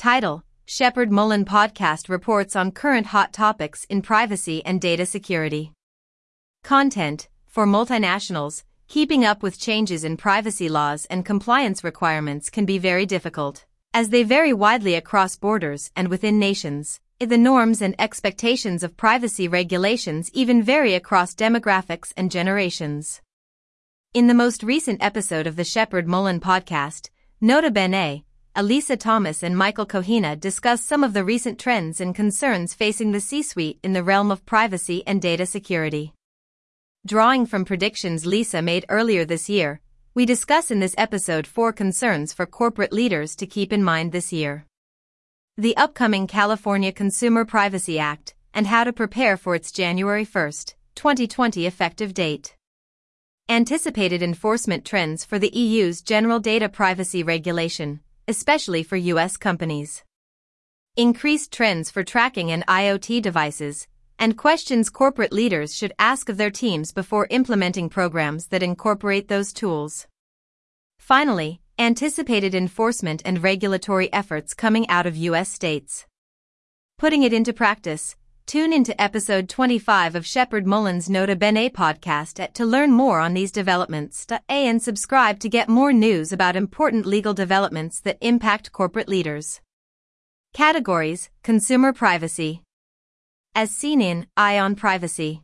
Title: Shepherd Mullen Podcast reports on current hot topics in privacy and data security. Content: For multinationals, keeping up with changes in privacy laws and compliance requirements can be very difficult, as they vary widely across borders and within nations. The norms and expectations of privacy regulations even vary across demographics and generations. In the most recent episode of the Shepherd Mullen podcast, Nota Bene, Elisa Thomas and Michael Kohina discuss some of the recent trends and concerns facing the C-suite in the realm of privacy and data security. Drawing from predictions Lisa made earlier this year, we discuss in this episode 4 concerns for corporate leaders to keep in mind this year. The upcoming California Consumer Privacy Act, and how to prepare for its January 1, 2020 effective date. Anticipated enforcement trends for the EU's General Data Privacy Regulation, especially for U.S. companies. Increased trends for tracking and IoT devices, and questions corporate leaders should ask of their teams before implementing programs that incorporate those tools. Finally, anticipated enforcement and regulatory efforts coming out of U.S. states. Putting it into practice, tune into episode 25 of Shepherd Mullen's Nota Bene podcast to learn more on these developments. And subscribe to get more news about important legal developments that impact corporate leaders. Categories: Consumer privacy. As seen in Eye on Privacy.